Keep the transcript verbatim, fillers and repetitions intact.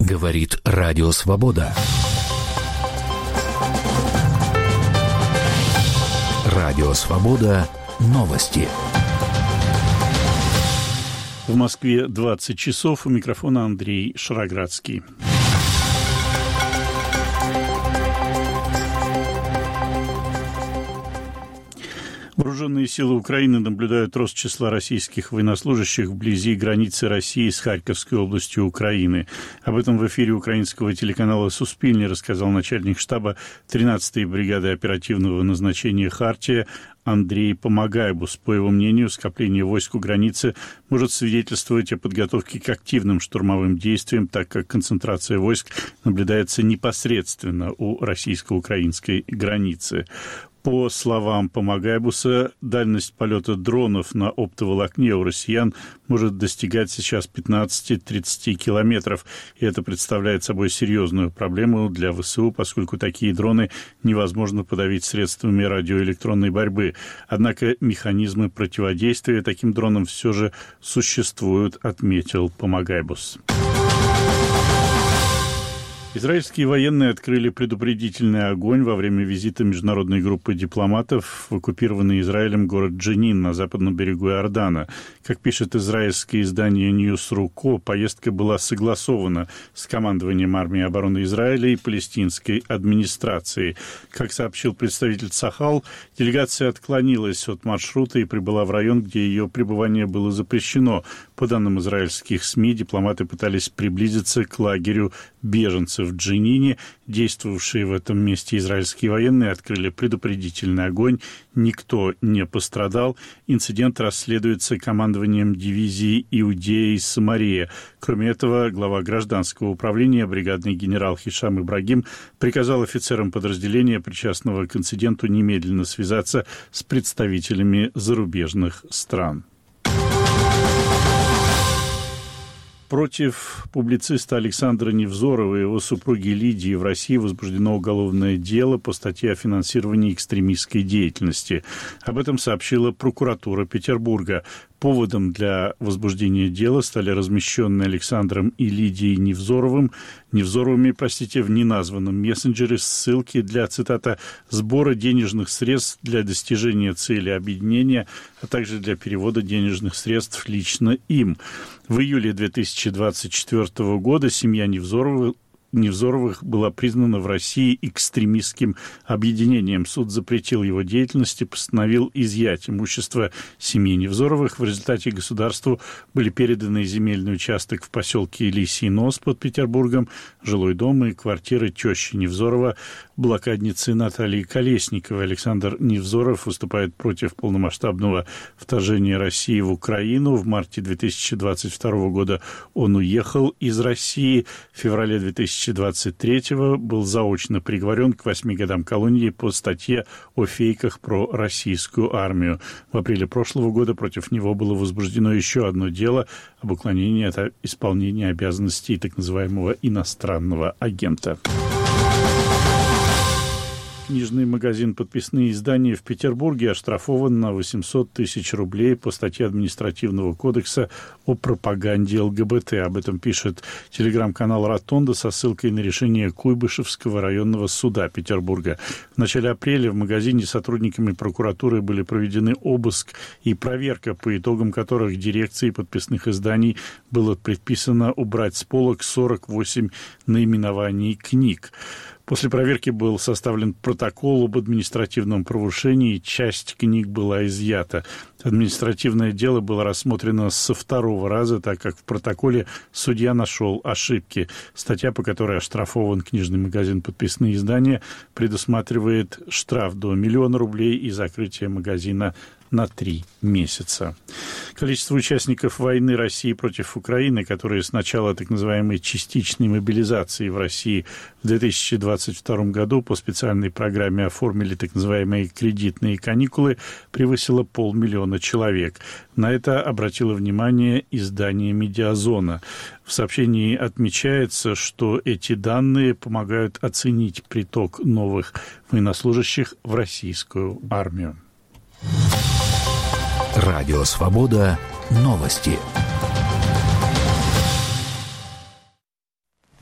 Говорит Радио Свобода. Радио Свобода. Новости. В Москве двадцать часов. У микрофона Андрей Шароградский. Вооруженные силы Украины наблюдают рост числа российских военнослужащих вблизи границы России с Харьковской областью Украины. Об этом в эфире украинского телеканала «Суспильни» рассказал начальник штаба тринадцатой бригады оперативного назначения «Хартия» Андрей Помогайбус. По его мнению, скопление войск у границы может свидетельствовать о подготовке к активным штурмовым действиям, так как концентрация войск наблюдается непосредственно у российско-украинской границы. По словам Помогайбуса, дальность полета дронов на оптоволокне у россиян может достигать сейчас пятнадцать-тридцать километров. И это представляет собой серьезную проблему для ВСУ, поскольку такие дроны невозможно подавить средствами радиоэлектронной борьбы. Однако механизмы противодействия таким дронам все же существуют, отметил Помогайбус. Израильские военные открыли предупредительный огонь во время визита международной группы дипломатов в оккупированный Израилем город Дженин на западном берегу Иордана. Как пишет израильское издание News.ru, поездка была согласована с командованием армии обороны Израиля и палестинской администрацией. Как сообщил представитель Цахал, делегация отклонилась от маршрута и прибыла в район, где ее пребывание было запрещено. По данным израильских СМИ, дипломаты пытались приблизиться к лагерю беженцев в Дженине. Действовавшие в этом месте израильские военные открыли предупредительный огонь. Никто не пострадал. Инцидент расследуется командованием дивизии Иудея и Самария. Кроме этого, глава гражданского управления, бригадный генерал Хишам Ибрагим, приказал офицерам подразделения, причастного к инциденту, немедленно связаться с представителями зарубежных стран. Против публициста Александра Невзорова и его супруги Лидии в России возбуждено уголовное дело по статье о финансировании экстремистской деятельности. Об этом сообщила прокуратура Петербурга. Поводом для возбуждения дела стали размещенные Александром и Лидией Невзоровым, Невзоровыми, простите, в неназванном мессенджере ссылки для, цитата, «сбора денежных средств для достижения цели объединения, а также для перевода денежных средств лично им». В июле две тысячи двадцать четвёртого года семья Невзорова Невзоровых была признана в России экстремистским объединением. Суд запретил его деятельность и постановил изъять имущество семьи Невзоровых. В результате государству были переданы земельный участок в поселке Лисий Нос под Петербургом, жилой дом и квартиры тещи Невзорова, блокадницы Натальи Колесниковой. Александр Невзоров выступает против полномасштабного вторжения России в Украину. В марте две тысячи двадцать второго года он уехал из России. В феврале две тысячи двадцать третьего был заочно приговорен к восьми годам колонии по статье о фейках про российскую армию. В апреле прошлого года против него было возбуждено еще одно дело об уклонении от исполнения обязанностей так называемого иностранного агента. Книжный магазин «Подписные издания» в Петербурге оштрафован на восемьсот тысяч рублей по статье Административного кодекса о пропаганде ЛГБТ. Об этом пишет телеграм-канал «Ротонда» со ссылкой на решение Куйбышевского районного суда Петербурга. В начале апреля в магазине сотрудниками прокуратуры были проведены обыск и проверка, по итогам которых дирекции подписных изданий было предписано убрать с полок сорок восемь наименований книг. После проверки был составлен протокол об административном правонарушении, и часть книг была изъята. Административное дело было рассмотрено со второго раза, так как в протоколе судья нашел ошибки. Статья, по которой оштрафован книжный магазин «Подписные издания», предусматривает штраф до миллиона рублей и закрытие магазина на три месяца. Количество участников войны России против Украины, которые с начала так называемой частичной мобилизации в России в две тысячи двадцать втором году по специальной программе оформили так называемые кредитные каникулы, превысило полмиллиона человек. На это обратило внимание издание «Медиазона». В сообщении отмечается, что эти данные помогают оценить приток новых военнослужащих в российскую армию. Радио «Свобода». Новости.